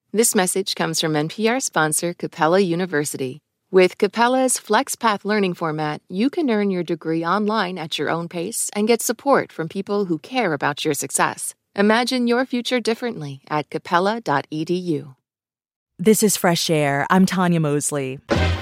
This message comes from NPR sponsor Capella University. With Capella's FlexPath learning format, you can earn your degree online at your own pace and get support from people who care about your success. Imagine your future differently at capella.edu. This is Fresh Air. I'm Tanya Mosley.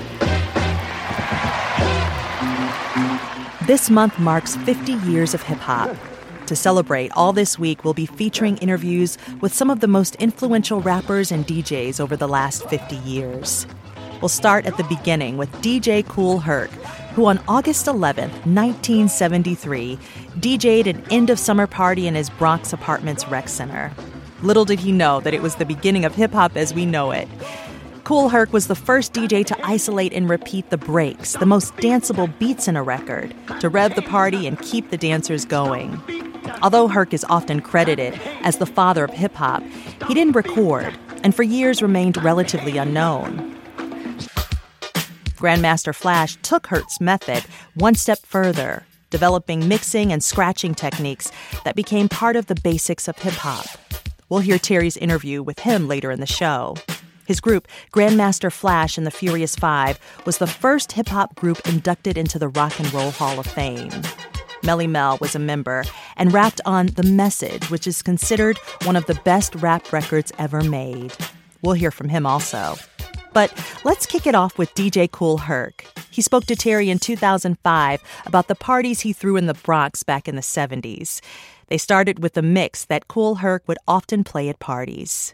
This month marks 50 years of hip-hop. To celebrate, All This Week we'll be featuring interviews with some of the most influential rappers and DJs over the last 50 years. We'll start at the beginning with DJ Kool Herc, who on August 11, 1973, DJ'd an end-of-summer party in his Bronx apartment's rec center. Little did he know that it was the beginning of hip-hop as we know it. Kool Herc was the first DJ to isolate and repeat the breaks, the most danceable beats in a record, to rev the party and keep the dancers going. Although Herc is often credited as the father of hip-hop, he didn't record and for years remained relatively unknown. Grandmaster Flash took Herc's method one step further, developing mixing and scratching techniques that became part of the basics of hip-hop. We'll hear Terry's interview with him later in the show. His group, Grandmaster Flash and the Furious Five, was the first hip-hop group inducted into the Rock and Roll Hall of Fame. Melle Mel was a member and rapped on The Message, which is considered one of the best rap records ever made. We'll hear from him also. But let's kick it off with DJ Kool Herc. He spoke to Terry in 2005 about the parties he threw in the Bronx back in the 70s. They started with a mix that Kool Herc would often play at parties.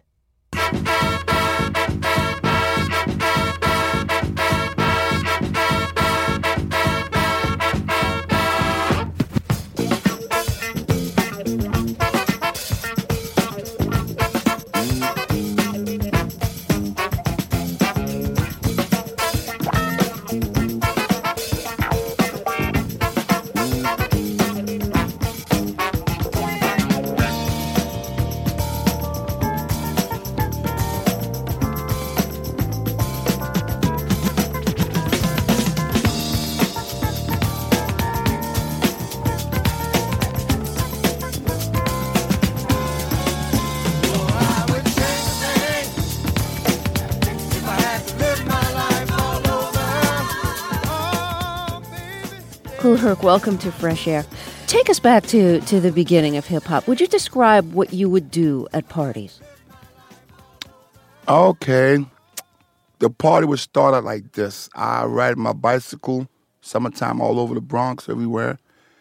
Kool Herc, welcome to Fresh Air. Take us back to the beginning of hip-hop. Would you describe what you would do at parties? Okay. The party would start out like this. I ride my bicycle, summertime all over the Bronx, everywhere.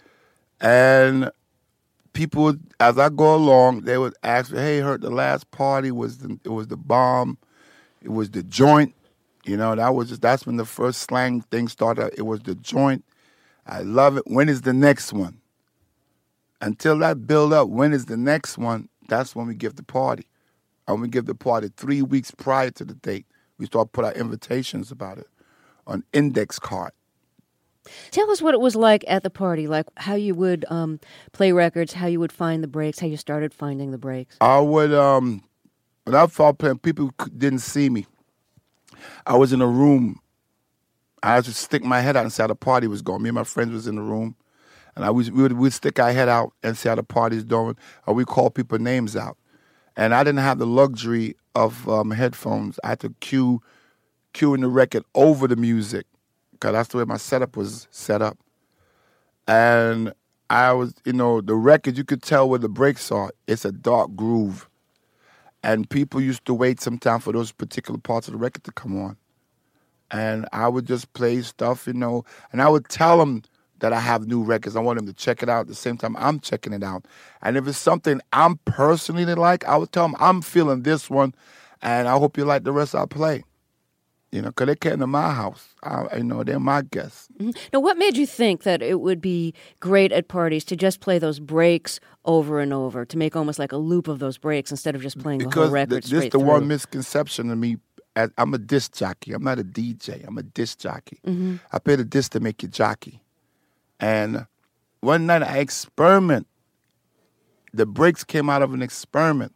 And people, as I go along, they would ask me, hey, Herc, the last party was the bomb. It was the joint. You know, that's when the first slang thing started. It was the joint. I love it. When is the next one? Until that build up, when is the next one? That's when we give the party. And we give the party 3 weeks prior to the date. We start put out invitations about it on index card. Tell us what it was like at the party, like how you would play records, how you would find the breaks, how you started finding the breaks. I would, when I started playing, people didn't see me. I was in a room. I had to stick my head out and see how the party was going. Me and my friends was in the room, and we'd stick our head out and see how the party's going, or we call people names out. And I didn't have the luxury of headphones. I had to cueing the record over the music, because that's the way my setup was set up. And I was, the record, you could tell where the breaks are. It's a dark groove. And people used to wait sometime for those particular parts of the record to come on. And I would just play stuff, and I would tell them that I have new records. I want them to check it out at the same time I'm checking it out. And if it's something I'm personally like, I would tell them, I'm feeling this one, and I hope you like the rest I play. Because they came to my house. They're my guests. Mm-hmm. Now, what made you think that it would be great at parties to just play those breaks over and over, to make almost like a loop of those breaks instead of just playing the whole record straight through? This is the one misconception of me. I'm a disc jockey. I'm not a DJ. I'm a disc jockey. Mm-hmm. I play the disc to make you jockey. And one night I experiment. The breaks came out of an experiment.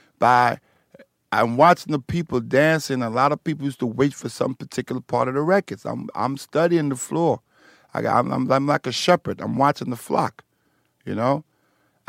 I'm watching the people dancing. A lot of people used to wait for some particular part of the records. I'm studying the floor. I'm like a shepherd. I'm watching the flock, And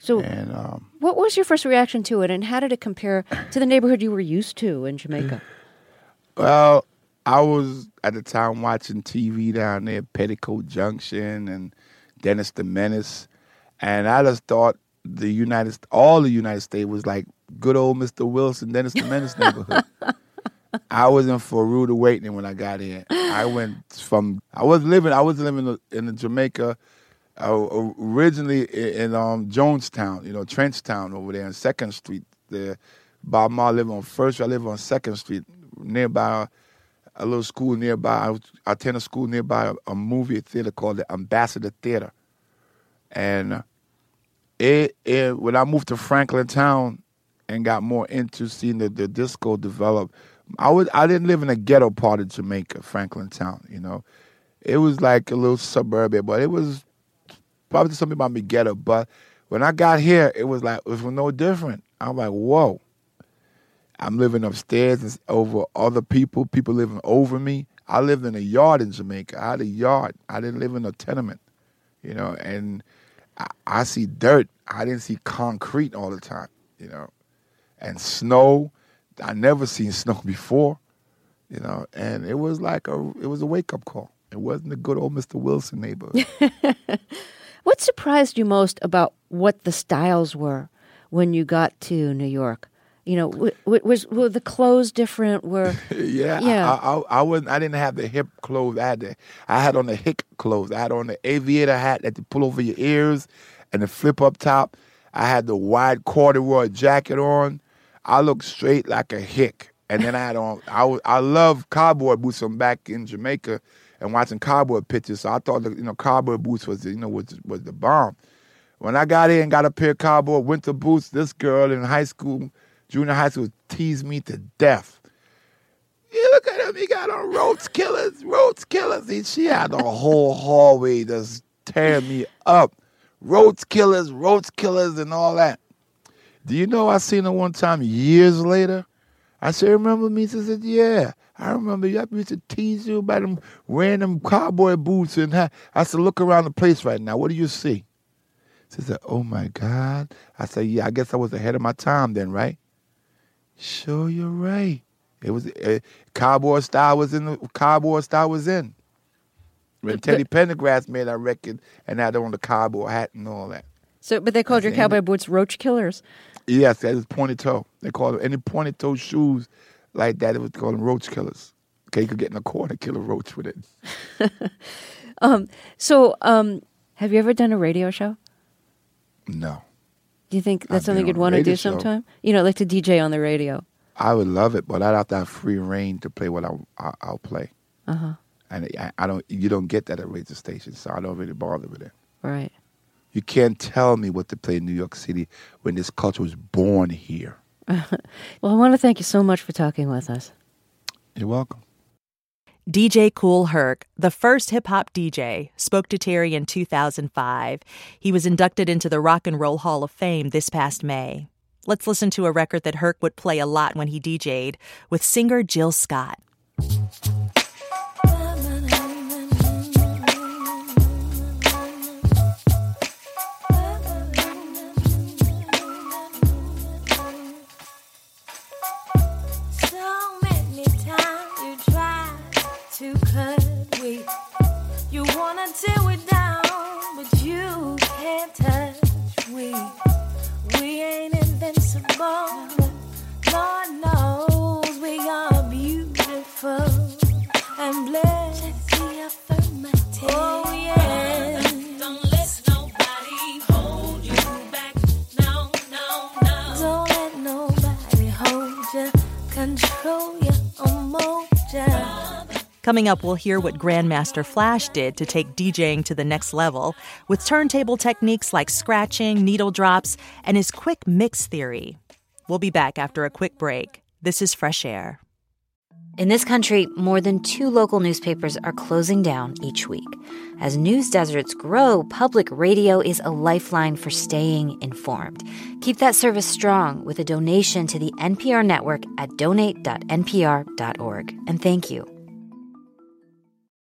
And what was your first reaction to it, and how did it compare to the neighborhood you were used to in Jamaica? Well, I was at the time watching TV down there, Petticoat Junction and Dennis the Menace, and I just thought all the United States was like good old Mr. Wilson, Dennis the Menace neighborhood. I was in for a rude awakening when I got here. I was living in Jamaica originally in Jonestown, Trenchtown over there on 2nd Street. There, Bob Marley lived on 1st Street. I live on 2nd Street, nearby a little school nearby. I attended a school nearby a movie theater called the Ambassador Theater. And when I moved to Franklin Town and got more into seeing the disco develop, I didn't live in a ghetto part of Jamaica, Franklin Town, It was like a little suburbia, but it was probably something about me ghetto. But when I got here, it was no different. I'm like, whoa. I'm living upstairs and over other people living over me. I lived in a yard in Jamaica. I had a yard. I didn't live in a tenement, and I see dirt. I didn't see concrete all the time, and snow. I never seen snow before, and it was a wake-up call. It wasn't a good old Mr. Wilson neighborhood. What surprised you most about what the styles were when you got to New York? Were the clothes different? I didn't have the hip clothes. I had on the hick clothes. I had on the aviator hat that you pull over your ears and the flip up top. I had the wide corduroy jacket on. I looked straight like a hick. And then I love cowboy boots from back in Jamaica and watching cowboy pictures. So I thought cowboy boots was the bomb. When I got here and got a pair of cowboy winter boots, this girl in junior high school, teased me to death. You look at him, he got on Roach Killers. She had the whole hallway just tearing me up. Roach Killers, and all that. Do you know I seen her one time years later? I said, remember me? She said, yeah. I remember you. I used to tease you about them wearing them cowboy boots. And I said, look around the place right now. What do you see? She said, oh, my God. I said, yeah, I guess I was ahead of my time then, right? Sure, you're right. It was cowboy style was in. When Teddy Pendergrass made that record and had on the cowboy hat and all that. So, but they called your cowboy boots Roach Killers. Yes, that is pointed toe. They called them any pointed toe shoes like that. It was called them Roach Killers. Okay, you could get in a corner, kill a roach with it. Have you ever done a radio show? No. Do you think that's something you'd want to do sometime? Like to DJ on the radio. I would love it, but I'd have to have free reign to play what I'll play. Uh-huh. And you don't get that at radio stations, so I don't really bother with it. Right. You can't tell me what to play in New York City when this culture was born here. Well, I want to thank you so much for talking with us. You're welcome. DJ Kool Herc, the first hip-hop DJ, spoke to Terry in 2005. He was inducted into the Rock and Roll Hall of Fame this past May. Let's listen to a record that Herc would play a lot when he DJ'd with singer Jill Scott. Coming up, we'll hear what Grandmaster Flash did to take DJing to the next level with turntable techniques like scratching, needle drops, and his quick mix theory. We'll be back after a quick break. This is Fresh Air. In this country, more than 2 local newspapers are closing down each week. As news deserts grow, public radio is a lifeline for staying informed. Keep that service strong with a donation to the NPR network at donate.npr.org. And thank you.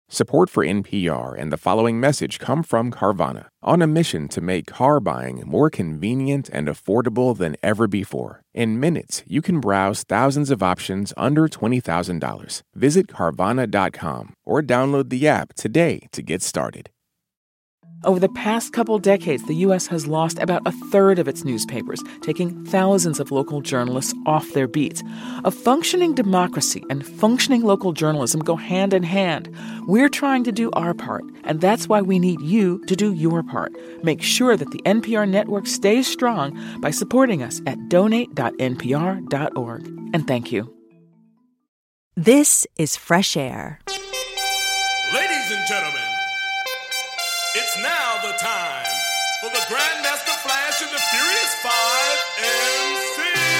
Support for NPR and the following message come from Carvana, on a mission to make car buying more convenient and affordable than ever before. In minutes, you can browse thousands of options under $20,000. Visit Carvana.com or download the app today to get started. Over the past couple decades, the U.S. has lost about a third of its newspapers, taking thousands of local journalists off their beats. A functioning democracy and functioning local journalism go hand in hand. We're trying to do our part, and that's why we need you to do your part. Make sure that the NPR network stays strong by supporting us at donate.npr.org. And thank you. This is Fresh Air. Ladies and gentlemen, it's now the time for the Grandmaster Flash and the Furious Five MC.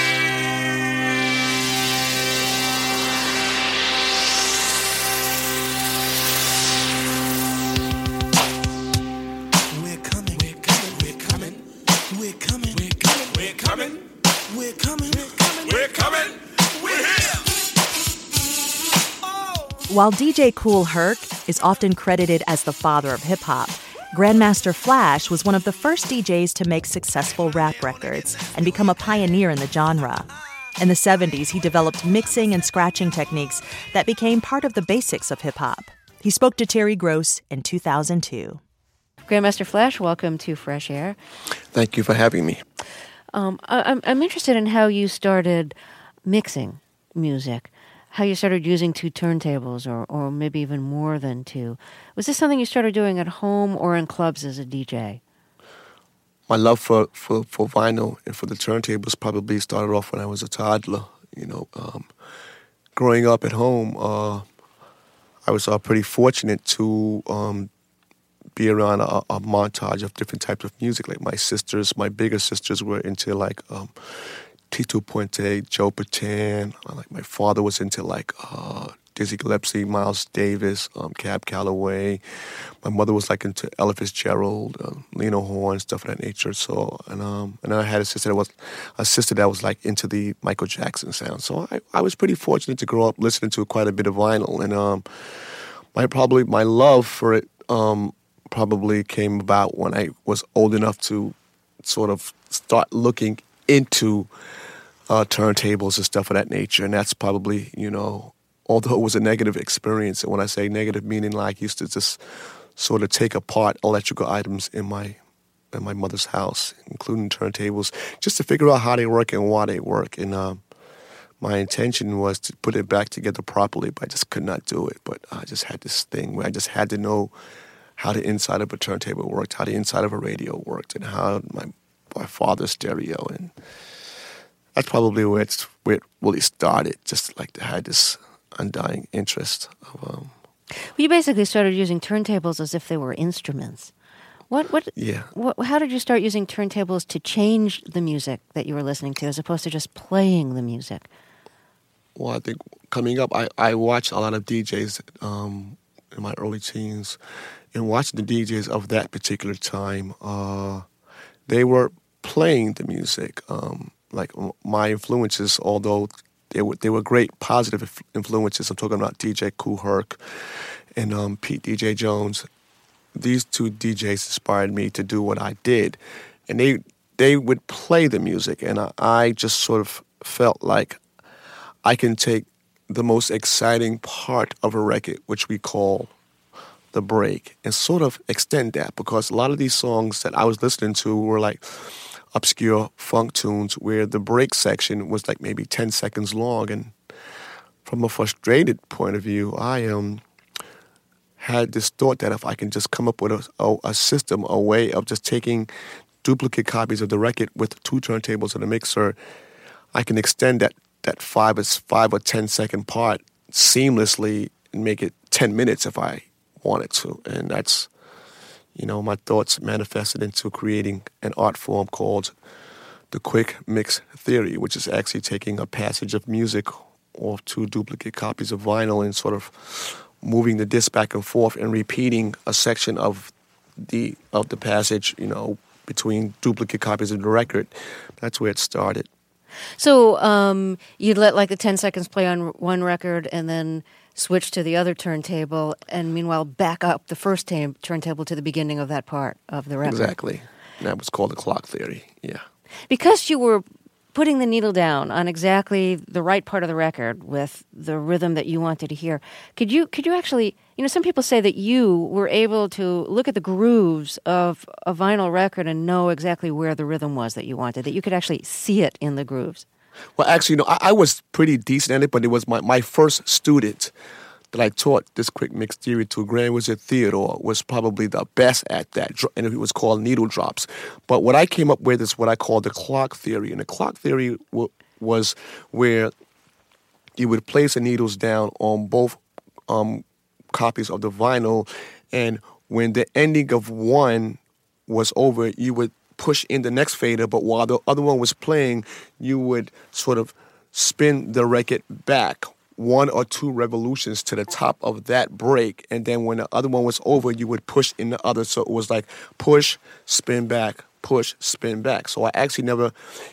We're coming, we're coming, we're coming, we're coming, we're coming, we're coming, we're coming, we're coming, we're here. While DJ Kool Herc is often credited as the father of hip-hop, Grandmaster Flash was one of the first DJs to make successful rap records and become a pioneer in the genre. In the 70s, he developed mixing and scratching techniques that became part of the basics of hip-hop. He spoke to Terry Gross in 2002. Grandmaster Flash, welcome to Fresh Air. Thank you for having me. I'm interested in how you started mixing music, how you started using two turntables or maybe even more than two. Was this something you started doing at home or in clubs as a DJ? My love for vinyl and for the turntables probably started off when I was a toddler. Growing up at home, I was pretty fortunate to be around a montage of different types of music. Like my bigger sisters were into like Tito Puente, Joe Bataan. Like my father was into like Dizzy Gillespie, Miles Davis, Cab Calloway. My mother was like into Ella Fitzgerald, Lena Horne, stuff of that nature. So and then I had a sister that was like into the Michael Jackson sound. So I was pretty fortunate to grow up listening to quite a bit of vinyl, and my love for it probably came about when I was old enough to sort of start looking into turntables and stuff of that nature. And that's probably, although it was a negative experience, and when I say negative, meaning like I used to just sort of take apart electrical items in my mother's house, including turntables, just to figure out how they work and why they work. And my intention was to put it back together properly, but I just could not do it. But I just had this thing where I just had to know how the inside of a turntable worked, how the inside of a radio worked, and how my father's stereo. And that's probably where it really started, just like to have this undying interest of you basically started using turntables as if they were instruments. Yeah. How did you start using turntables to change the music that you were listening to as opposed to just playing the music? Well, I think coming up, I watched a lot of DJs in my early teens, and watching the DJs of that particular time, they were playing the music. Like my influences, although they were great positive influences. I'm talking about DJ Kool Herc and Pete DJ Jones. These two DJs inspired me to do what I did, and they would play the music, and I just sort of felt like I can take the most exciting part of a record, which we call the break, and sort of extend that, because a lot of these songs that I was listening to were like obscure funk tunes where the break section was like maybe 10 seconds long. And from a frustrated point of view, I had this thought that if I can just come up with a system, a way of just taking duplicate copies of the record with two turntables and a mixer, I can extend that 5 or 10 second part seamlessly and make it 10 minutes if I wanted to. And that's, my thoughts manifested into creating an art form called the quick mix theory, which is actually taking a passage of music or two duplicate copies of vinyl and sort of moving the disc back and forth and repeating a section of the passage, between duplicate copies of the record. That's where it started. So you'd let like the 10 seconds play on one record and then switch to the other turntable, and meanwhile back up the first turntable to the beginning of that part of the record. Exactly. That was called the clock theory, yeah. Because you were putting the needle down on exactly the right part of the record with the rhythm that you wanted to hear, could you actually, some people say that you were able to look at the grooves of a vinyl record and know exactly where the rhythm was that you wanted, that you could actually see it in the grooves. Well, actually, I was pretty decent at it, but it was my first student that I taught this quick mix theory to, Grand Wizard Theodore, was probably the best at that, and it was called needle drops. But what I came up with is what I call the clock theory, and the clock theory was where you would place the needles down on both copies of the vinyl, and when the ending of one was over, you would push in the next fader, but while the other one was playing, you would sort of spin the record back 1 or 2 revolutions to the top of that break, and then when the other one was over, you would push in the other, so it was like push, spin back, push, spin back. So I actually never,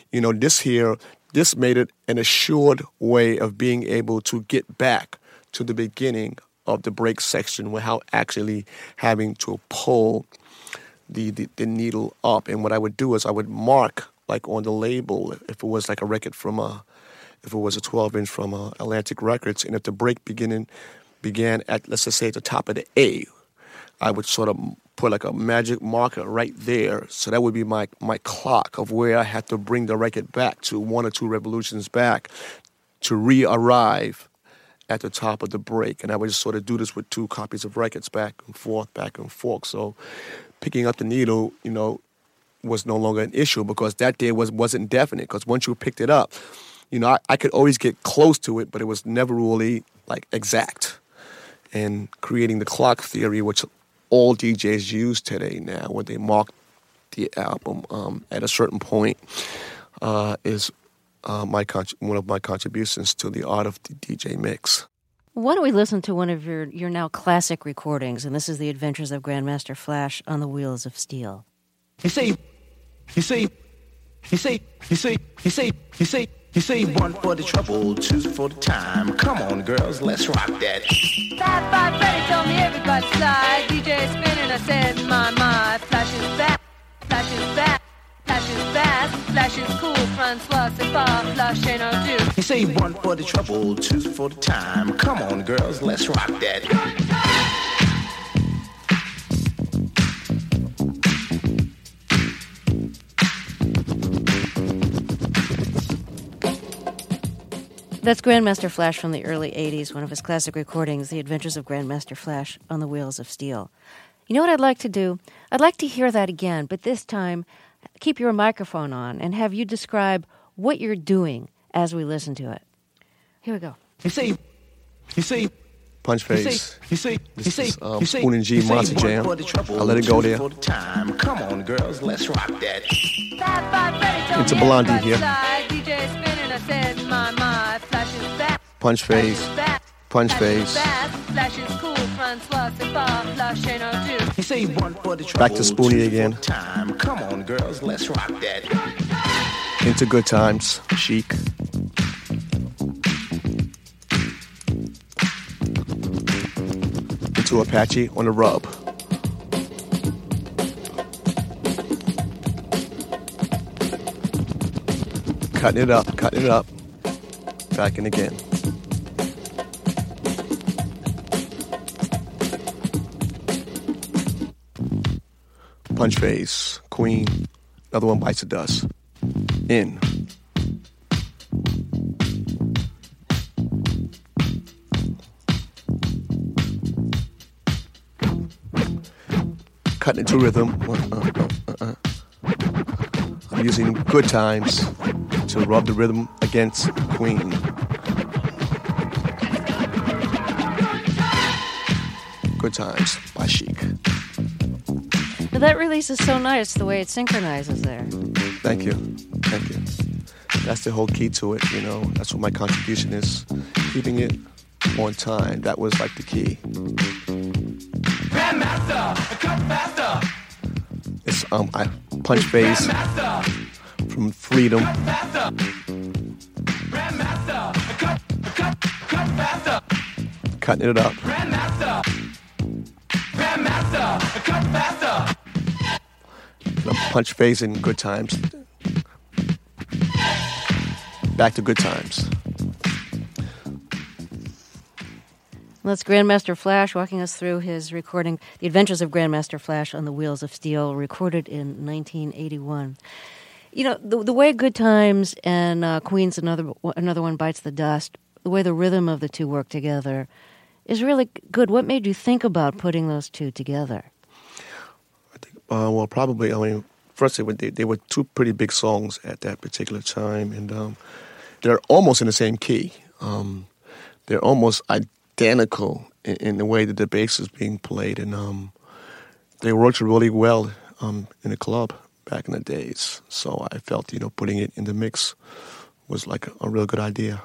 this made it an assured way of being able to get back to the beginning of the break section without actually having to pull the needle up. And what I would do is I would mark, like on the label, if it was like a record from if it was a 12-inch from Atlantic Records, and if the break began at, let's just say, at the top of the A, I would sort of put like a magic marker right there. So that would be my clock of where I had to bring the record back to 1 or 2 revolutions back to re-arrive at the top of the break. And I would just sort of do this with 2 copies of records back and forth. So picking up the needle, was no longer an issue, because that day wasn't definite, because once you picked it up, I could always get close to it, but it was never really, like, exact. And creating the clock theory, which all DJs use today now, where they mark the album at a certain point, is one of my contributions to the art of the DJ mix. Why don't we listen to one of your now classic recordings, and this is The Adventures of Grandmaster Flash on the Wheels of Steel. You say, 1 for the trouble, 2 for the time. Come on, girls, let's rock that. 5-5 Freddy told me everybody slide. DJ spinning, I said, my. Flash is back, Flash is back, Flash is fast, Flash is cool. Francois, c'est pas, Flash ain't no do. You say 1 for the trouble, 2 for the time. Come on, girls, let's rock that. That's Grandmaster Flash from the early 80s, one of his classic recordings, The Adventures of Grandmaster Flash on the Wheels of Steel. You know what I'd like to do? I'd like to hear that again, but this time, keep your microphone on and have you describe what you're doing as we listen to it. Here we go. You see, Punch Face. This is Spoon and G Monster Jam. I'll let it go there. Come on, girls, let's rock that. It's a Blondie here. DJ spinning, I said, my. Flash is back. Punch Face. Punch Face. Flash is cool. Francois, c'est pas, Flash ain't no do. You say 1 for the trouble, Back to Spoonie again. Come on, girls, let's rock that. Into Good Times, Chic. Into Apache on the Rub. Cutting it up. Back in again. Punch Face, Queen. Another one bites the dust. In. Cutting into rhythm. I'm using Good Times to rub the rhythm against Queen. Good Times by Chic. But that release is so nice, the way it synchronizes there. Thank you. That's the whole key to it, That's what my contribution is. Keeping it on time. That was like the key. Grandmaster, cut faster. It's Punch Face from Freedom. cutting it up. Grandmaster, cut faster. Punch phase in Good Times. Back to Good Times. That's Grandmaster Flash walking us through his recording, The Adventures of Grandmaster Flash on the Wheels of Steel, recorded in 1981. You know, the way Good Times and Queen's Another One Bites the Dust, the way the rhythm of the two work together is really good. What made you think about putting those two together? I think, well, probably, I mean, first they were two pretty big songs at that particular time, and they're almost in the same key. They're almost identical in the way that the bass is being played, and they worked really well in the club back in the days. So I felt, putting it in the mix was like a real good idea,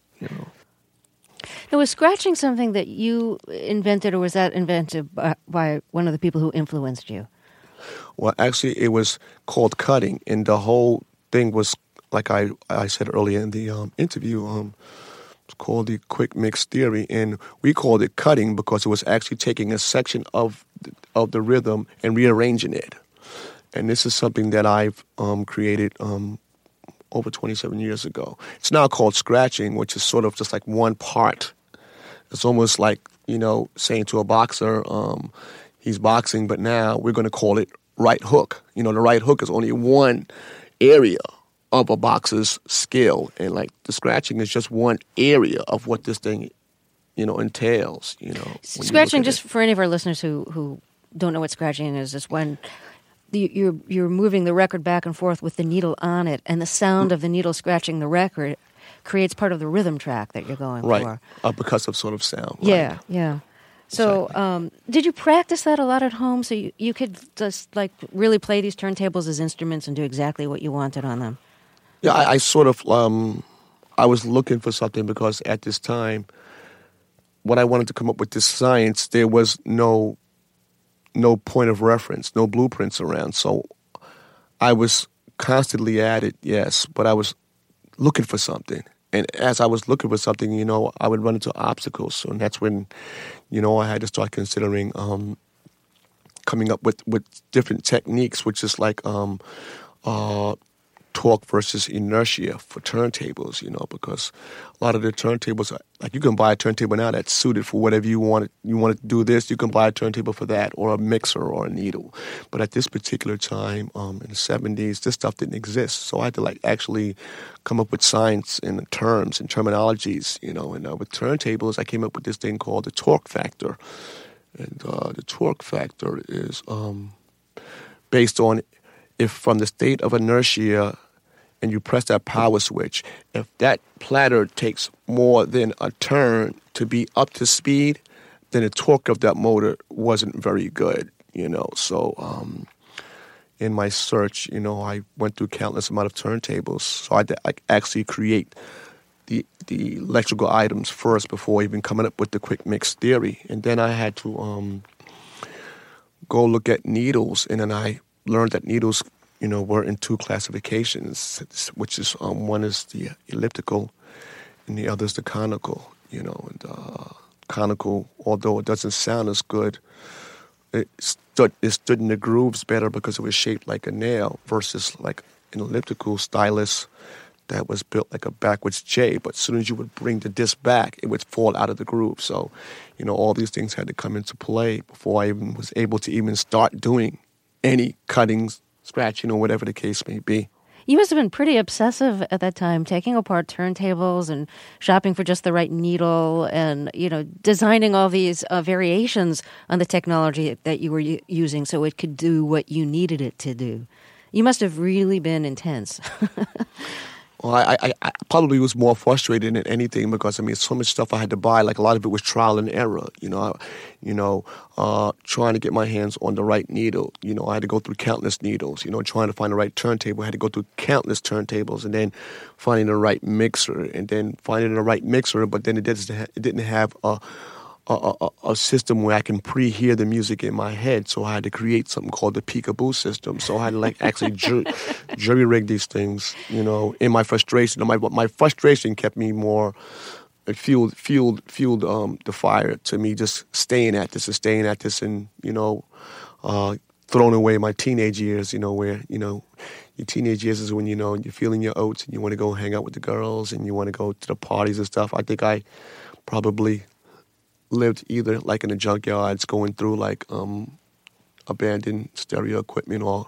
Now, was scratching something that you invented, or was that invented by one of the people who influenced you? Well, actually, it was called cutting, and the whole thing was, like I said earlier in the interview, it's called the quick mix theory, and we called it cutting because it was actually taking a section of the rhythm and rearranging it. And this is something that I've created over 27 years ago. It's now called scratching, which is sort of just like one part. It's almost like, saying to a boxer, he's boxing, but now we're going to call it right hook. The right hook is only one area of a boxer's skill, and like the scratching is just one area of what this thing, entails. Scratching, just for any of our listeners who don't know what scratching is when you're moving the record back and forth with the needle on it, and the sound of the needle scratching the record creates part of the rhythm track that you're going for. Right, a percussive sort of sound. Yeah, right. yeah. So did you practice that a lot at home so you could just like really play these turntables as instruments and do exactly what you wanted on them? Yeah, I sort of, I was looking for something because at this time, when I wanted to come up with this science, there was no point of reference, no blueprints around. So I was constantly at it, yes, but I was looking for something. And as I was looking for something, I would run into obstacles. And that's when, I had to start considering coming up with different techniques, which is like torque versus inertia for turntables, because a lot of the turntables, like you can buy a turntable now that's suited for whatever you want. You want to do this, you can buy a turntable for that, or a mixer or a needle. But at this particular time, in the 70s, this stuff didn't exist. So I had to actually come up with science and terms and terminologies, and with turntables, I came up with this thing called the torque factor. And the torque factor is based on if from the state of inertia and you press that power switch, if that platter takes more than a turn to be up to speed, then the torque of that motor wasn't very good, So in my search, I went through countless amount of turntables. So I actually create the electrical items first before even coming up with the quick mix theory. And then I had to go look at needles, and then I learned that needles, were in two classifications, which is one is the elliptical and the other is the conical, and conical, although it doesn't sound as good, it stood in the grooves better because it was shaped like a nail versus like an elliptical stylus that was built like a backwards J, but as soon as you would bring the disc back, it would fall out of the groove. So, all these things had to come into play before I even was able to even start doing any cuttings, scratching, or whatever the case may be. You must have been pretty obsessive at that time, taking apart turntables and shopping for just the right needle and, designing all these variations on the technology that you were using so it could do what you needed it to do. You must have really been intense. Well, I probably was more frustrated than anything because, so much stuff I had to buy. Like, a lot of it was trial and error, trying to get my hands on the right needle. I had to go through countless needles, trying to find the right turntable. I had to go through countless turntables and then finding the right mixer and then finding the right mixer, but then it didn't have a system where I can pre-hear the music in my head, so I had to create something called the peekaboo system. So I had to actually jury rig these things, in my frustration. My frustration kept me more it fueled the fire to me, just staying at this, and throwing away my teenage years. Where your teenage years is when you're feeling your oats and you want to go hang out with the girls and you want to go to the parties and stuff. I think I probably lived either like in the junkyards, going through like abandoned stereo equipment, or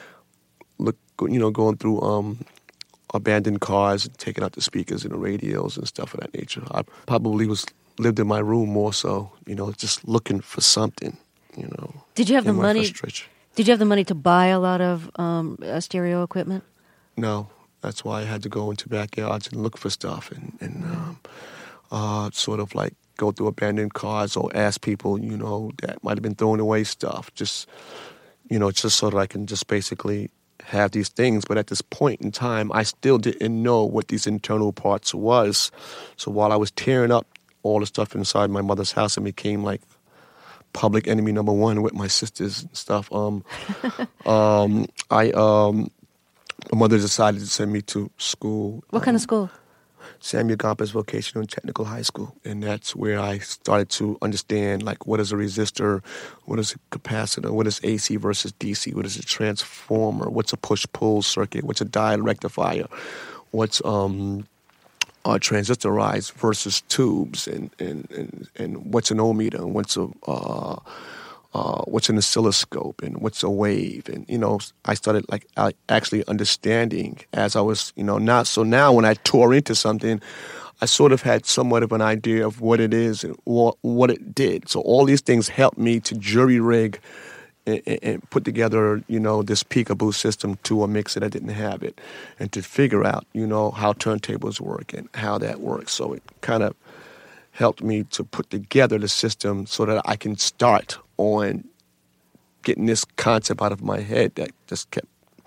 going through abandoned cars and taking out the speakers and the radios and stuff of that nature. I probably lived in my room more so, just looking for something, Did you have the money? Frustration. Did you have the money to buy a lot of stereo equipment? No, that's why I had to go into backyards and look for stuff and sort of like go through abandoned cars or ask people, that might have been throwing away stuff, just so that I can just basically have these things. But at this point in time, I still didn't know what these internal parts was. So while I was tearing up all the stuff inside my mother's house, it became like public enemy number one with my sisters and stuff. My mother decided to send me to school. What kind of school? Samuel Gompers Vocational and Technical High School. And that's where I started to understand, like, what is a resistor, what is a capacitor, what is AC versus DC, what is a transformer, what's a push-pull circuit, what's a diode rectifier, what's transistorized versus tubes, and what's an ohmmeter, and what's an oscilloscope, and what's a wave. And I started actually understanding as I was now. So now when I tore into something, I sort of had somewhat of an idea of what it is and what it did. So all these things helped me to jury rig and put together, this peekaboo system to a mixer that didn't have it, and to figure out, how turntables work and how that works. So it kind of helped me to put together the system so that I can start on getting this concept out of my head that just kept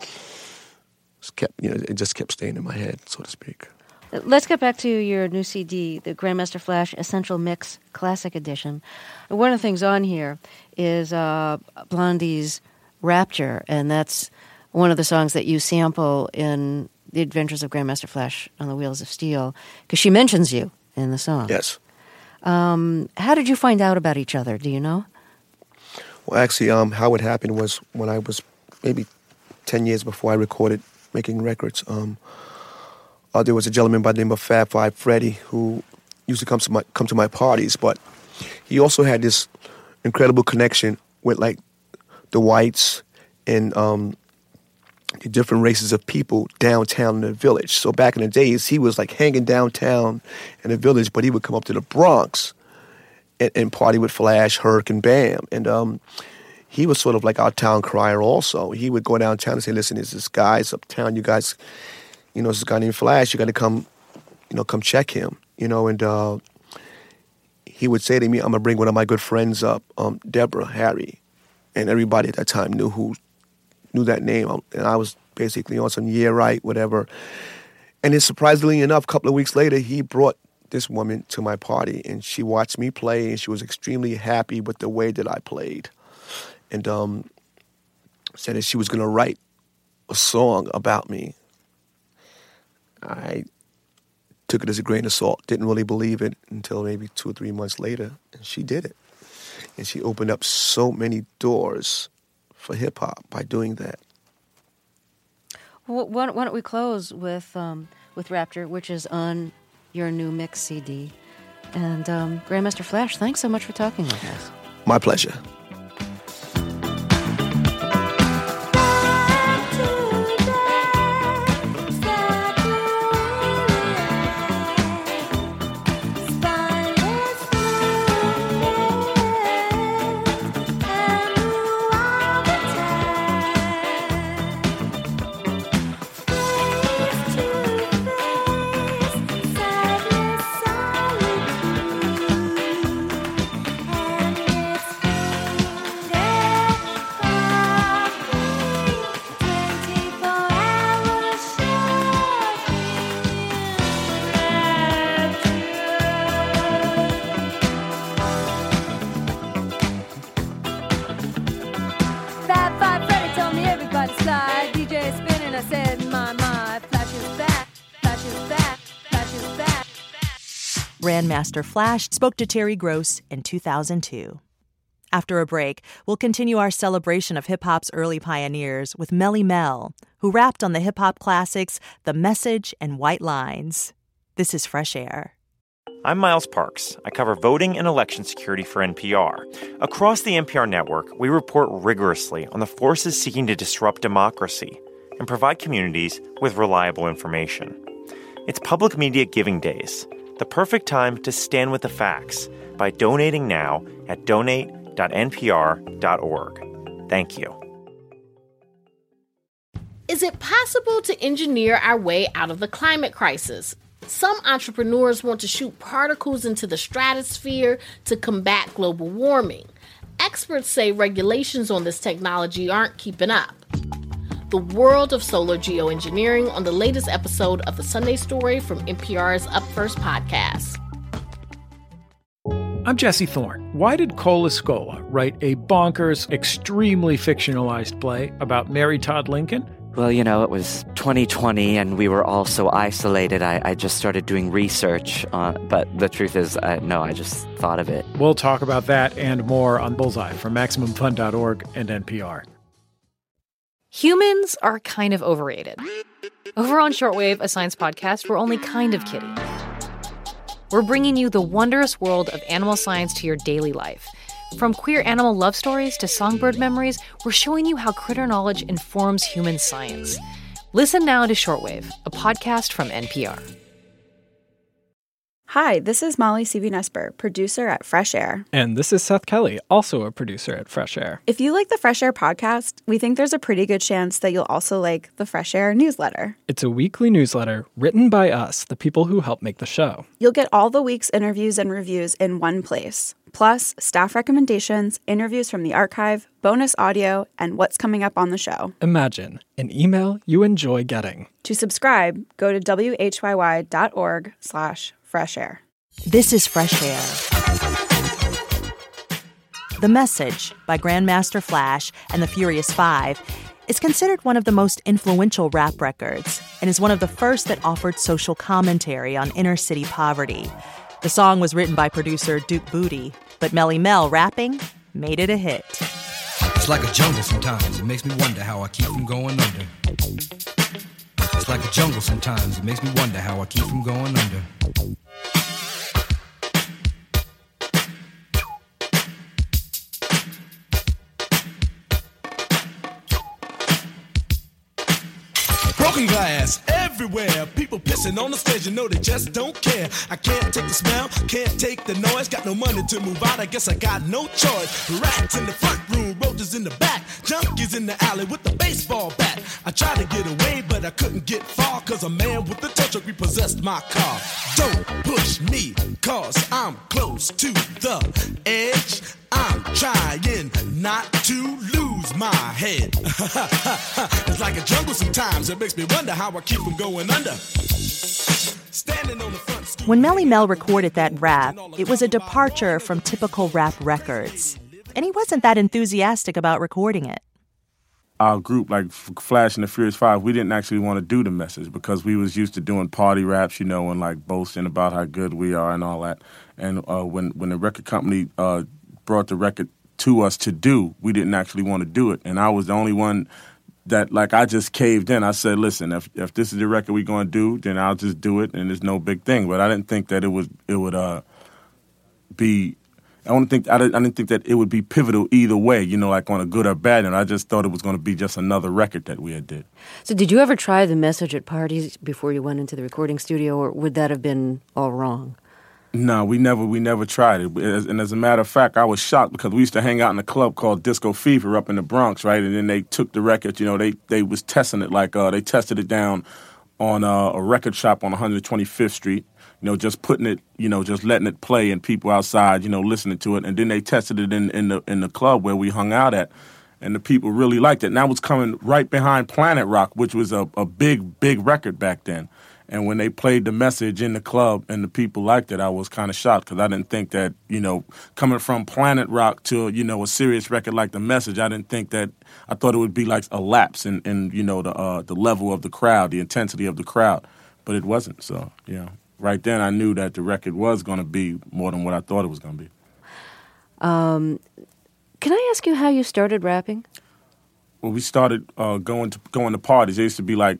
staying in my head, so to speak. Let's get back to your new CD, the Grandmaster Flash Essential Mix Classic Edition. One of the things on here is Blondie's Rapture, and that's one of the songs that you sample in The Adventures of Grandmaster Flash on the Wheels of Steel, because she mentions you in the song. Yes. How did you find out about each other? Do you know? Well, actually, how it happened was when I was maybe 10 years before I recorded Making Records. There was a gentleman by the name of Fab Five Freddy who used to come to my parties, but he also had this incredible connection with like the whites and the different races of people downtown in the village. So back in the days, he was like hanging downtown in the village, but he would come up to the Bronx and party with Flash, Herc, and Bam. And he was sort of like our town crier also. He would go downtown and say, listen, there's this guy uptown, you guys, this guy named Flash, you got to come check him, and he would say to me, I'm going to bring one of my good friends up, Deborah, Harry, and everybody at that time knew that name, and I was basically on some right, whatever. And then surprisingly enough, a couple of weeks later, he brought this woman to my party, and she watched me play, and she was extremely happy with the way that I played, and said that she was going to write a song about me. I took it as a grain of salt, didn't really believe it until maybe 2 or 3 months later, and she did it. And she opened up so many doors for hip-hop by doing that. Well, why don't we close with Rapture, which is on your new mix CD. And Grandmaster Flash, thanks so much for talking with us. My pleasure. Grandmaster Flash spoke to Terry Gross in 2002. After a break, we'll continue our celebration of hip-hop's early pioneers with Melle Mel, who rapped on the hip-hop classics The Message and White Lines. This is Fresh Air. I'm Miles Parks. I cover voting and election security for NPR. Across the NPR network, we report rigorously on the forces seeking to disrupt democracy and provide communities with reliable information. It's Public Media Giving Days, the perfect time to stand with the facts by donating now at donate.npr.org. Thank you. Is it possible to engineer our way out of the climate crisis? Some entrepreneurs want to shoot particles into the stratosphere to combat global warming. Experts say regulations on this technology aren't keeping up. The world of solar geoengineering on the latest episode of The Sunday Story from NPR's Up First podcast. I'm Jesse Thorne. Why did Cole Escola write a bonkers, extremely fictionalized play about Mary Todd Lincoln? Well, it was 2020 and we were all so isolated. I just started doing research, but the truth is, no, I just thought of it. We'll talk about that and more on Bullseye from MaximumFun.org and NPR. Humans are kind of overrated. Over on Shortwave, a science podcast, we're only kind of kidding. We're bringing you the wondrous world of animal science to your daily life. From queer animal love stories to songbird memories, we're showing you how critter knowledge informs human science. Listen now to Shortwave, a podcast from NPR. Hi, this is Molly Seavy-Nesper, producer at Fresh Air. And this is Seth Kelly, also a producer at Fresh Air. If you like the Fresh Air podcast, we think there's a pretty good chance that you'll also like the Fresh Air newsletter. It's a weekly newsletter written by us, the people who help make the show. You'll get all the week's interviews and reviews in one place, plus staff recommendations, interviews from the archive, bonus audio, and what's coming up on the show. Imagine an email you enjoy getting. To subscribe, go to whyy.org/fresh air. This is Fresh Air. The Message by Grandmaster Flash and the Furious Five is considered one of the most influential rap records and is one of the first that offered social commentary on inner-city poverty. The song was written by producer Duke Booty, but Melle Mel rapping made it a hit. It's like a jungle sometimes. It makes me wonder how I keep from going under. It's like a jungle sometimes. It makes me wonder how I keep from going under. Broken glass everywhere. People pissing on the stage, they just don't care. I can't take the smell, can't take the noise. Got no money to move out, I guess I got no choice. Rats in the front room, roaches in the back. Junkies in the alley with the baseball bat. I tried to get away, but I couldn't get far, cause a man with a tow truck repossessed my car. Don't push me, cause I'm close to the edge. I'm trying not to lose my head. It's like a jungle sometimes. It makes me wonder how I keep from going under. Standing on the front. When Melle Mel recorded that rap, it was a departure from typical rap records. And he wasn't that enthusiastic about recording it. Our group, like Flash and the Furious Five, we didn't actually want to do the message because we was used to doing party raps, and like boasting about how good we are and all that. And when the record company brought the record to us to do, we didn't actually want to do it. And I was the only one that, I just caved in. I said, listen, if this is the record we're going to do, then I'll just do it, and it's no big thing. But I didn't think that it would be... I didn't think that it would be pivotal either way, like on a good or bad. And I just thought it was going to be just another record that we had did. So did you ever try the message at parties before you went into the recording studio, or would that have been all wrong? No, we never tried it. And as a matter of fact, I was shocked because we used to hang out in a club called Disco Fever up in the Bronx, right? And then they took the record, they was testing it they tested it down on a record shop on 125th Street. Just putting it, just letting it play and people outside, listening to it. And then they tested it in the club where we hung out at. And the people really liked it. And that was coming right behind Planet Rock, which was a big record back then. And when they played the message in the club and the people liked it, I was kind of shocked because I didn't think that, coming from Planet Rock to, a serious record like The Message, I thought it would be like a lapse in the level of the crowd, the intensity of the crowd. But it wasn't, so, yeah. right then I knew that the record was going to be more than what I thought it was going to be. Can I ask you how you started rapping? Well, we started going to parties. There used to be like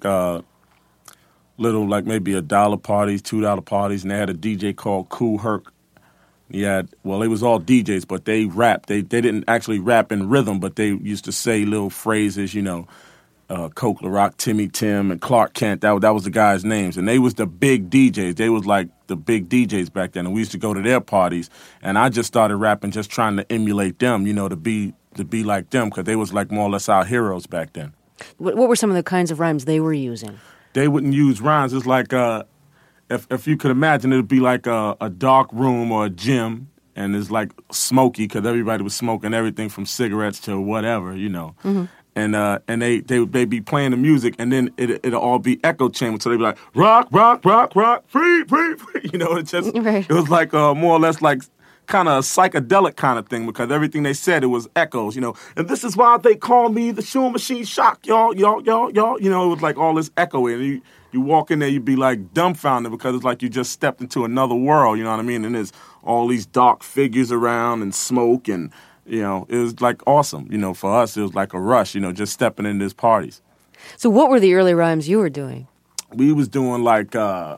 little, like maybe $1 parties, $2 parties, and they had a DJ called Kool Herc. He had, well, they was all DJs, but they rapped. They didn't actually rap in rhythm, but they used to say little phrases, you know, Coke LaRock, Timmy Tim, and Clark Kent. That was the guys' names. And they was the big DJs. They was like the big DJs back then. And we used to go to their parties. And I just started rapping, just trying to emulate them, you know, to be like them, because they was like more or less our heroes back then. What were some of the kinds of rhymes they were using? They wouldn't use rhymes. It's like, if you could imagine, it would be like a dark room or a gym, and it's like smoky because everybody was smoking everything from cigarettes to whatever, you know. Mm-hmm. And they'd be playing the music, and then it'll all be echo chamber. So they'd be like, rock, rock, rock, rock, free, free, free. You know, it was like more or less like kind of a psychedelic kind of thing, because everything they said, it was echoes, you know. And this is why they call me the Shoe Machine Shock, y'all. You know, it was like all this echoing. And you walk in there, you'd be like dumbfounded, because it's like you just stepped into another world, you know what I mean? And there's all these dark figures around and smoke, and, you know, it was like awesome. You know, for us, it was like a rush, you know, just stepping into these parties. So what were the early rhymes you were doing? We was doing like,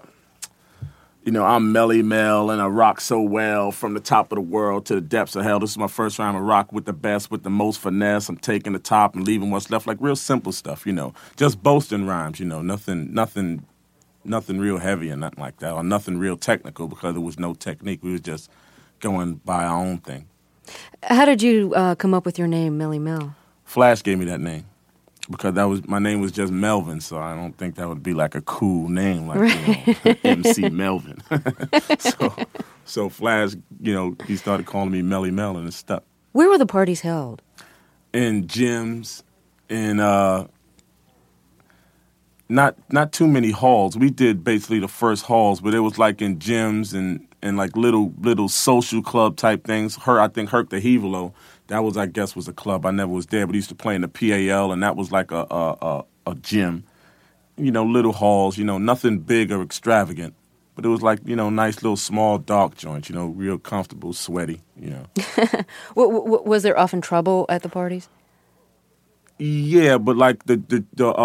you know, I'm Melly Mel and I rock so well from the top of the world to the depths of hell. This is my first rhyme. I rock with the best, with the most finesse. I'm taking the top and leaving what's left. Like real simple stuff, you know. Just boasting rhymes, you know. Nothing real heavy and nothing like that, or nothing real technical, because there was no technique. We was just going by our own thing. How did you come up with your name, Melly Mel? Flash gave me that name, because my name was just Melvin, so I don't think that would be like a cool name, like, right. You know, MC Melvin. so Flash, you know, he started calling me Melly Mel, and it stuck. Where were the parties held? In gyms, in not too many halls. We did basically the first halls, but it was like in gyms and like little social club type things. I think Herc the Hevalo, that was, I guess, was a club. I never was there, but he used to play in the PAL, and that was like a gym. You know, little halls, you know, nothing big or extravagant. But it was like, you know, nice little small dark joints, you know, real comfortable, sweaty, you know. Was there often trouble at the parties? Yeah, but like the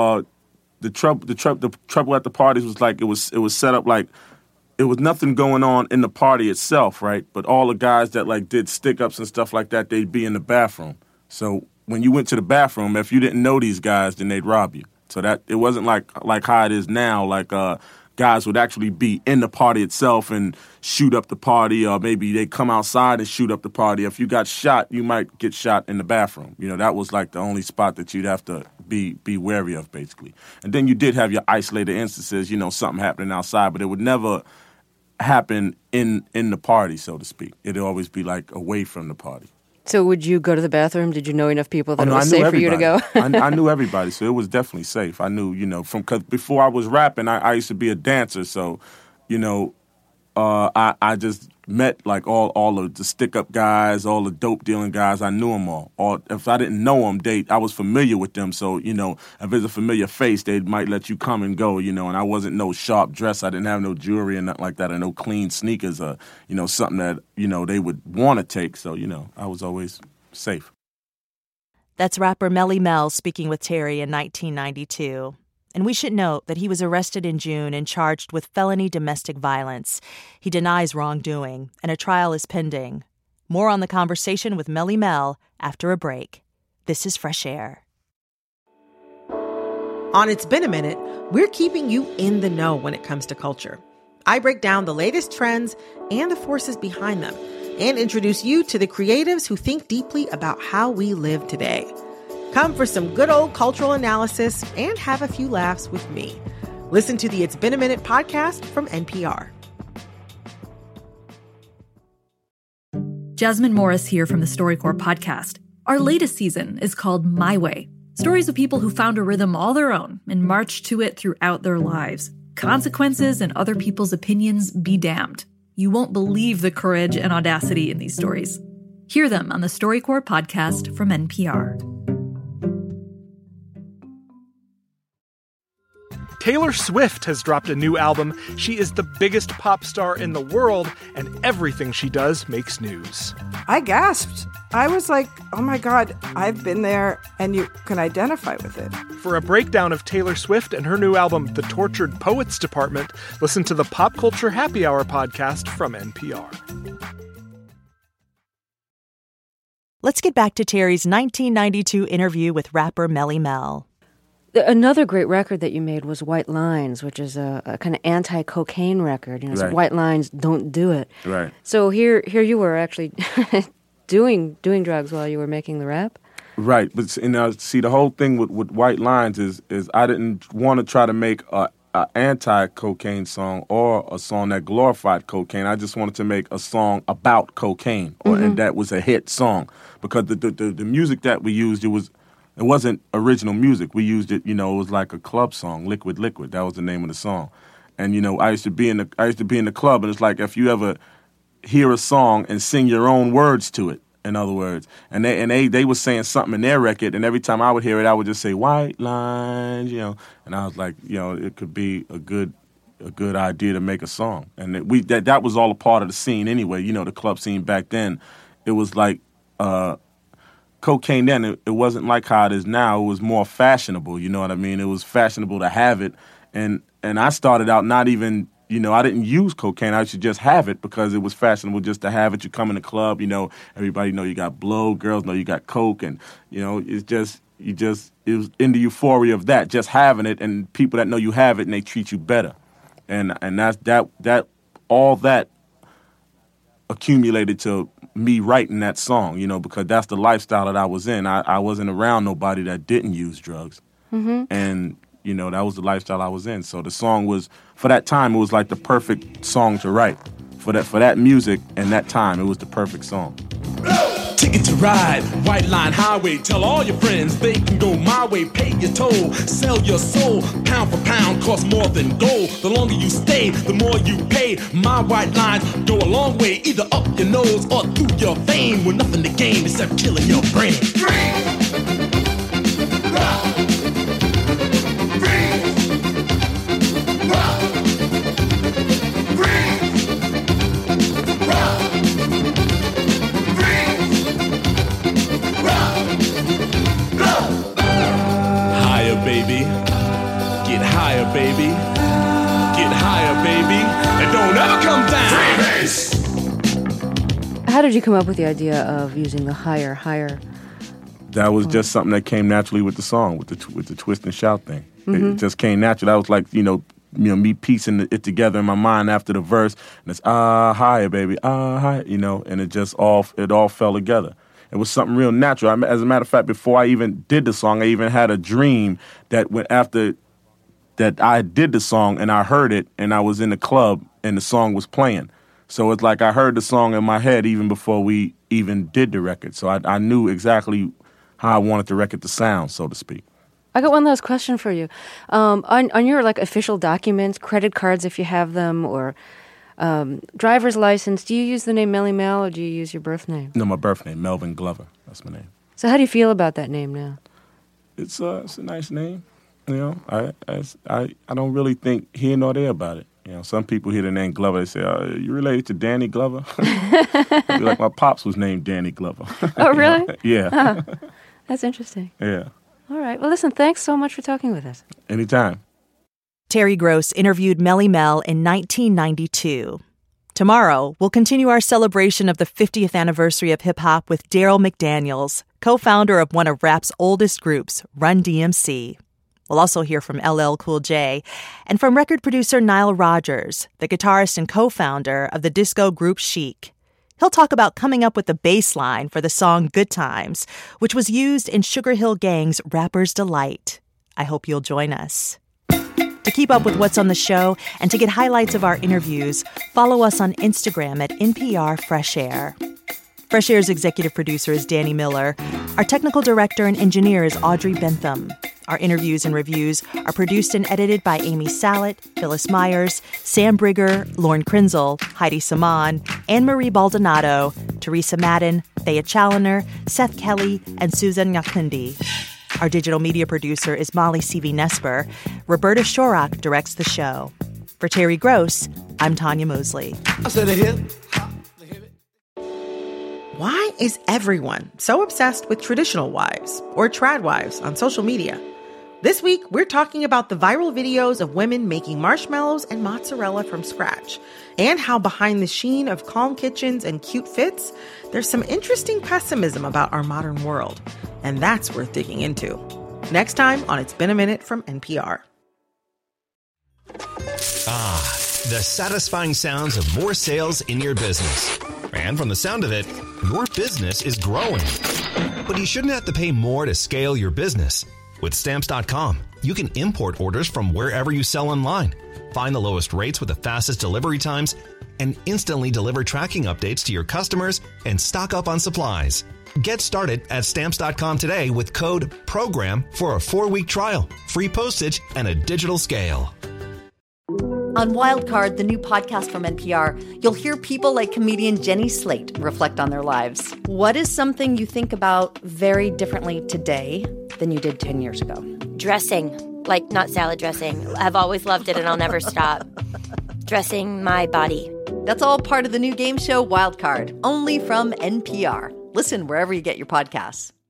trouble at the parties was like it was set up like it was nothing going on in the party itself, right? But all the guys that like did stick-ups and stuff like that, they'd be in the bathroom. So when you went to the bathroom, if you didn't know these guys, then they'd rob you. So that it wasn't like how it is now, like guys would actually be in the party itself and shoot up the party, or maybe they come outside and shoot up the party. If you got shot, you might get shot in the bathroom. You know, that was like the only spot that you'd have to be wary of, basically. And then you did have your isolated instances, you know, something happening outside, but it would never happen in the party, so to speak. It'd always be like away from the party. So would you go to the bathroom? Did you know enough people that it was safe for you to go? I knew everybody, so it was definitely safe. I knew, you know, because before I was rapping, I used to be a dancer, so, you know, I just met like all of the stick-up guys, all the dope-dealing guys. I knew them all. Or if I didn't know them, I was familiar with them. So, you know, if it's a familiar face, they might let you come and go, you know, and I wasn't no sharp dress. I didn't have no jewelry and nothing like that, or no clean sneakers, or, you know, something that, you know, they would want to take. So, you know, I was always safe. That's rapper Melly Mel speaking with Terry in 1992. And we should note that he was arrested in June and charged with felony domestic violence. He denies wrongdoing, and a trial is pending. More on the conversation with Melly Mel after a break. This is Fresh Air. On It's Been a Minute, we're keeping you in the know when it comes to culture. I break down the latest trends and the forces behind them, and introduce you to the creatives who think deeply about how we live today. Come for some good old cultural analysis and have a few laughs with me. Listen to the It's Been a Minute podcast from NPR. Jasmine Morris here from the StoryCorps podcast. Our latest season is called My Way. Stories of people who found a rhythm all their own and marched to it throughout their lives. Consequences and other people's opinions be damned. You won't believe the courage and audacity in these stories. Hear them on the StoryCorps podcast from NPR. Taylor Swift has dropped a new album. She is the biggest pop star in the world, and everything she does makes news. I gasped. I was like, oh my God, I've been there, and you can identify with it. For a breakdown of Taylor Swift and her new album, The Tortured Poets Department, listen to the Pop Culture Happy Hour podcast from NPR. Let's get back to Terry's 1992 interview with rapper Melly Mel. Another great record that you made was White Lines, which is a kind of anti-cocaine record. You know, so Right. White Lines, don't do it. Right. So here you were actually doing drugs while you were making the rap. Right, but see, the whole thing with White Lines is I didn't want to try to make a anti-cocaine song or a song that glorified cocaine. I just wanted to make a song about cocaine, and that was a hit song, because the music that we used, it wasn't original music. We used it, it was like a club song, Liquid Liquid. That was the name of the song. And I used to be in the club, and it's like if you ever hear a song and sing your own words to it, in other words. And they were saying something in their record, and every time I would hear it, I would just say White Lines, and I was like, it could be a good idea to make a song. And that was all a part of the scene anyway, the club scene back then. It was like cocaine then, it wasn't like how it is now. It was more fashionable, you know what I mean? It was fashionable to have it. And I started out not even, I didn't use cocaine. I should just have it because it was fashionable just to have it. You come in the club, everybody know you got blow, girls know you got coke, and, it was in the euphoria of that, just having it, and people that know you have it and they treat you better. And that all that accumulated to me writing that song, because that's the lifestyle that I was in. I wasn't around nobody that didn't use drugs. Mm-hmm. And, that was the lifestyle I was in. So the song was, for that time, it was like the perfect song to write. For that music and that time, it was the perfect song. Ticket to ride, White Line Highway. Tell all your friends they can go my way. Pay your toll, sell your soul. Pound for pound, costs more than gold. The longer you stay, the more you pay. My white lines go a long way, either up your nose or through your vein, with nothing to gain except killing your brain. Baby, get higher, baby, and don't ever come down. Freebase. How did you come up with the idea of using the higher? That was just something that came naturally with the song, with the twist and shout thing. Mm-hmm. It just came natural. That was like, me piecing it together in my mind after the verse, and it's higher, baby, higher, and it all fell together. It was something real natural. As a matter of fact, before I even did the song, I even had a dream that after that I did the song and I heard it and I was in the club and the song was playing. So it's like I heard the song in my head even before we even did the record. So I knew exactly how I wanted the record to sound, so to speak. I got one last question for you. On your official documents, credit cards if you have them, or driver's license, do you use the name Melly Mel or do you use your birth name? No, my birth name, Melvin Glover. That's my name. So how do you feel about that name now? It's a nice name. I don't really think here nor there about it. Some people hear the name Glover, they say, you related to Danny Glover? I'd be like, my pops was named Danny Glover. Oh, really? Yeah. Oh, that's interesting. Yeah. All right. Well, listen, thanks so much for talking with us. Anytime. Terry Gross interviewed Melly Mel in 1992. Tomorrow, we'll continue our celebration of the 50th anniversary of hip-hop with Daryl McDaniels, co-founder of one of rap's oldest groups, Run DMC. We'll also hear from LL Cool J and from record producer Nile Rodgers, the guitarist and co-founder of the disco group Chic. He'll talk about coming up with the bass line for the song Good Times, which was used in Sugar Hill Gang's Rapper's Delight. I hope you'll join us. To keep up with what's on the show and to get highlights of our interviews, follow us on Instagram at NPR Fresh Air. Fresh Air's executive producer is Danny Miller. Our technical director and engineer is Audrey Bentham. Our interviews and reviews are produced and edited by Amy Salet, Phyllis Myers, Sam Brigger, Lauren Krinzel, Heidi Saman, Anne-Marie Baldonado, Teresa Madden, Thea Challoner, Seth Kelly, and Susan Nyakundi. Our digital media producer is Molly Seavey-Nesper. Roberta Shorak directs the show. For Terry Gross, I'm Tanya Mosley. I said it here. Why is everyone so obsessed with traditional wives or trad wives on social media? This week, we're talking about the viral videos of women making marshmallows and mozzarella from scratch, and how behind the sheen of calm kitchens and cute fits, there's some interesting pessimism about our modern world. And that's worth digging into. Next time on It's Been a Minute from NPR. Ah, the satisfying sounds of more sales in your business. And from the sound of it, your business is growing. But you shouldn't have to pay more to scale your business. With Stamps.com, you can import orders from wherever you sell online, find the lowest rates with the fastest delivery times, and instantly deliver tracking updates to your customers and stock up on supplies. Get started at Stamps.com today with code PROGRAM for a 4-week trial, free postage, and a digital scale. On Wildcard, the new podcast from NPR, you'll hear people like comedian Jenny Slate reflect on their lives. What is something you think about very differently today than you did 10 years ago? Dressing, like not salad dressing. I've always loved it and I'll never stop. Dressing my body. That's all part of the new game show Wildcard, only from NPR. Listen wherever you get your podcasts.